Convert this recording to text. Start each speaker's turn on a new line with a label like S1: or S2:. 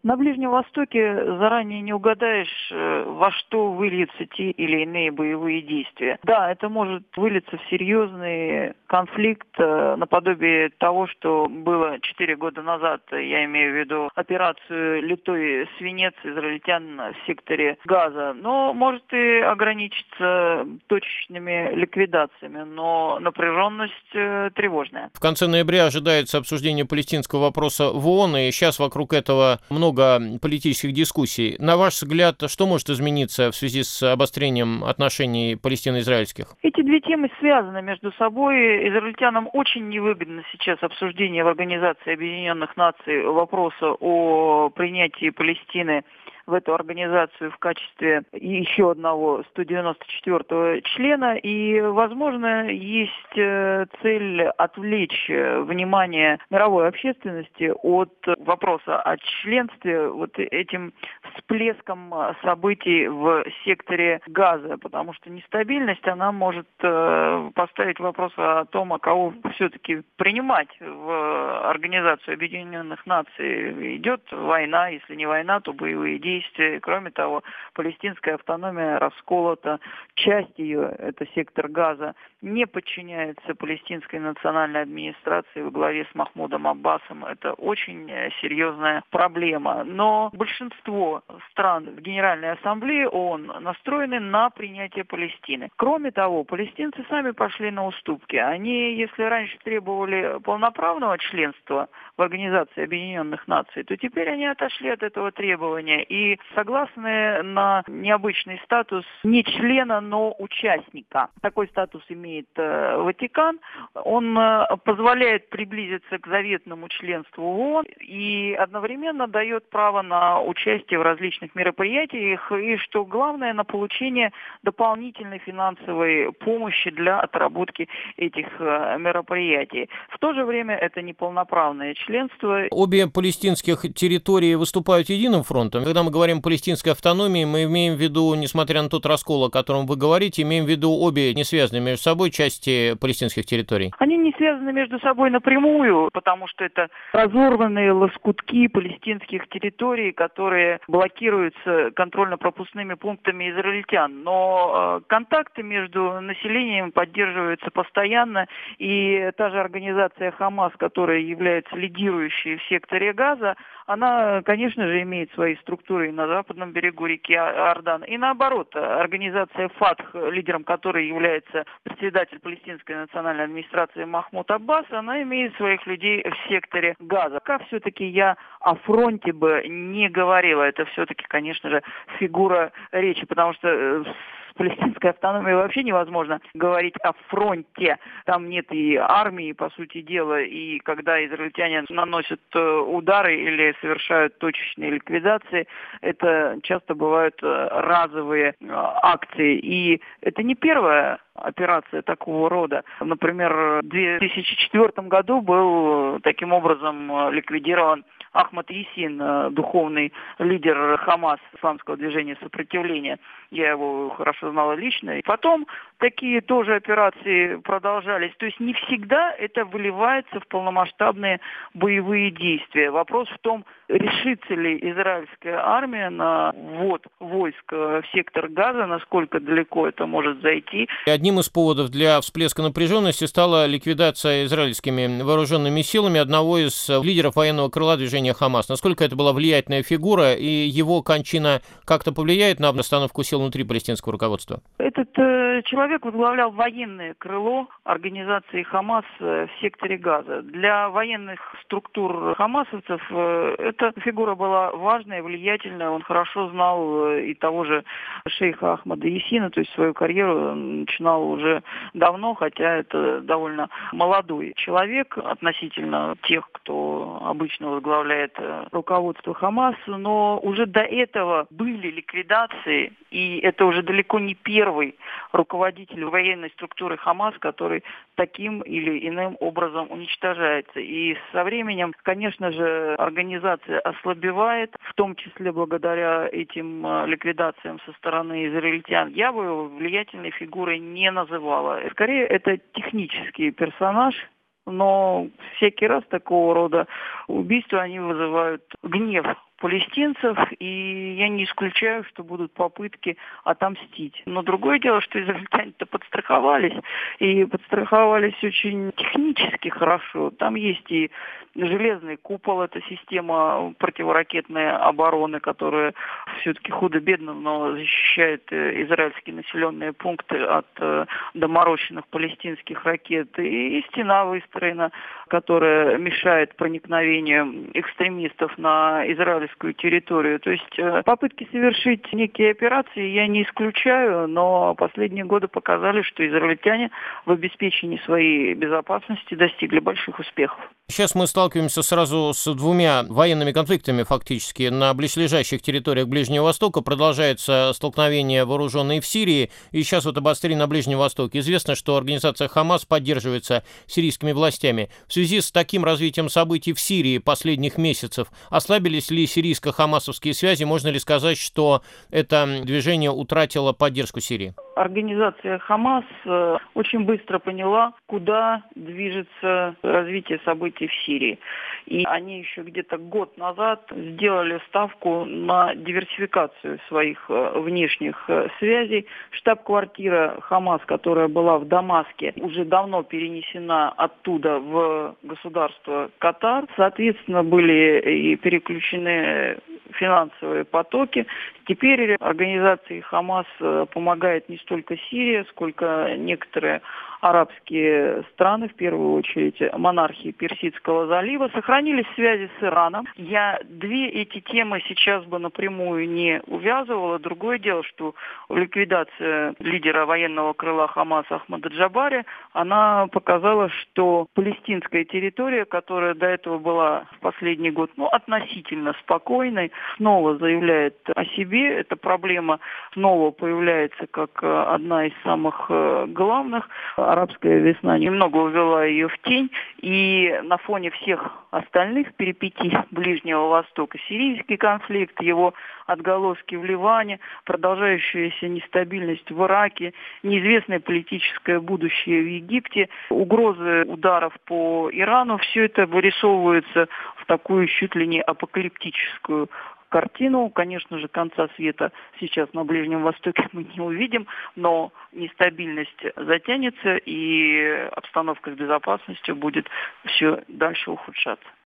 S1: На Ближнем Востоке заранее не угадаешь, во что выльются те или иные боевые действия. Да, это может вылиться в серьезный конфликт наподобие того, что было 4 года назад, я имею в виду операцию «Литой свинец» израильтян в секторе Газа. Но может и ограничиться точечными ликвидациями, но напряженность тревожная.
S2: В конце ноября ожидается обсуждение палестинского вопроса в ООН, и сейчас вокруг этого много политических дискуссий. На ваш взгляд, что может измениться в связи с обострением отношений палестино-израильских?
S1: Эти две темы связаны между собой. Израильтянам очень невыгодно сейчас обсуждение в Организации Объединенных Наций вопроса о принятии Палестины в эту организацию в качестве еще одного 194-го члена. И, возможно, есть цель отвлечь внимание мировой общественности от вопроса о членстве вот этим всплеском событий в секторе Газа, потому что нестабильность, она может поставить вопрос о том, а кого все-таки принимать в Организацию Объединенных Наций. Идет война, если не война, то боевые действия. Кроме того, палестинская автономия расколота, часть ее, это сектор Газа, не подчиняется палестинской национальной администрации во главе с Махмудом Аббасом. Это очень серьезная проблема. Но большинство стран в Генеральной Ассамблее ООН настроены на принятие Палестины. Кроме того, палестинцы сами пошли на уступки. Они, если раньше требовали полноправного членства в Организации Объединенных Наций, то теперь они отошли от этого требования и согласны на необычный статус не члена, но участника. Такой статус имеет Ватикан. Он позволяет приблизиться к заветному членству в ООН и одновременно дает право на участие в различных мероприятиях и, что главное, на получение дополнительной финансовой помощи для отработки этих мероприятий. В то же время это не полноправное членство.
S2: Обе палестинских территории выступают единым фронтом. Когда мы говорим о палестинской автономии, мы имеем в виду, несмотря на тот раскол, о котором вы говорите, имеем в виду обе не связанные между собой части палестинских территорий?
S1: Они не связаны между собой напрямую, потому что это разорванные лоскутки палестинских территорий, которые блокируются контрольно-пропускными пунктами израильтян. Но контакты между населением поддерживаются постоянно, и та же организация «Хамас», которая является лидирующей в секторе Газа, она, конечно же, имеет свои структуры и на западном берегу реки Иордан. И наоборот, организация «Фатх», лидером которой является председатель палестинской национальной администрации Махмуд Аббас, она имеет своих людей в секторе Газа. Пока все-таки я о фронте бы не говорила. Это все-таки, конечно же, фигура речи, потому что палестинской автономии вообще невозможно говорить о фронте. Там нет и армии, по сути дела, и когда израильтяне наносят удары или совершают точечные ликвидации, это часто бывают разовые акции. И это не первая операция такого рода. Например, в 2004 году был таким образом ликвидирован Ахмад Ясин, духовный лидер Хамас, исламского движения сопротивления. Я его хорошо знала лично. И потом такие тоже операции продолжались. То есть не всегда это выливается в полномасштабные боевые действия. Вопрос в том, решится ли израильская армия на ввод войск в сектор Газа, насколько далеко это может зайти.
S2: Одним из поводов для всплеска напряженности стала ликвидация израильскими вооруженными силами одного из лидеров военного крыла движения Хамас. Насколько это была влиятельная фигура, и его кончина как-то повлияет на обстановку сил внутри палестинского руководства?
S1: Этот человек возглавлял военное крыло организации Хамас в секторе Газа. Для военных структур хамасовцев эта фигура была важная, влиятельная. Он хорошо знал и того же шейха Ахмада Ясина, то есть свою карьеру начинал уже давно, хотя это довольно молодой человек относительно тех, кто обычно возглавляет руководство Хамас, но уже до этого были ликвидации, и это уже далеко не первый руководитель военной структуры Хамас, который таким или иным образом уничтожается. И со временем, конечно же, организация ослабевает, в том числе благодаря этим ликвидациям со стороны израильтян. Я бы его влиятельной фигурой не называла. Скорее, это технический персонаж, но всякий раз такого рода убийства, они вызывают гнев палестинцев, и я не исключаю, что будут попытки отомстить. Но другое дело, что израильтяне-то подстраховались, и подстраховались очень технически хорошо. Там есть и железный купол, это система противоракетной обороны, которая все-таки худо-бедно, но защищает израильские населенные пункты от доморощенных палестинских ракет. И стена выстроена, которая мешает проникновению экстремистов на израильскую территорию. То есть попытки совершить некие операции я не исключаю, но последние годы показали, что израильтяне в обеспечении своей безопасности достигли больших успехов.
S2: Сейчас мы сталкиваемся сразу с двумя военными конфликтами фактически. На близлежащих территориях Ближнего Востока продолжается столкновение вооруженные в Сирии, и сейчас вот обострение на Ближнем Востоке. Известно, что организация «Хамас» поддерживается сирийскими властями. В связи с таким развитием событий в Сирии последних месяцев ослабились ли сирийско-хамасовские связи? Можно ли сказать, что это движение утратило поддержку Сирии?
S1: Организация «Хамас» очень быстро поняла, куда движется развитие событий в Сирии. И они еще где-то год назад сделали ставку на диверсификацию своих внешних связей. Штаб-квартира «Хамас», которая была в Дамаске, уже давно перенесена оттуда в государство Катар. Соответственно, были и переключены финансовые потоки. Теперь организации «Хамас» помогает не столько Сирия, сколько некоторые арабские страны, в первую очередь монархии Персидского залива. Сохранились связи с Ираном. Я две эти темы сейчас бы напрямую не увязывала. Другое дело, что ликвидация лидера военного крыла «Хамас» Ахмада Джабари, она показала, что палестинская территория, которая до этого была в последний год относительно спокойной, снова заявляет о себе. Эта проблема снова появляется как одна из самых главных. Арабская весна немного увела ее в тень, и на фоне всех остальных перипетий Ближнего Востока, сирийский конфликт, его отголоски в Ливане, продолжающаяся нестабильность в Ираке, неизвестное политическое будущее в Египте, угрозы ударов по Ирану, все это вырисовывается в такую чуть ли не апокалиптическую картину. Конечно же, конца света сейчас на Ближнем Востоке мы не увидим, но нестабильность затянется, и обстановка с безопасностью будет все дальше ухудшаться.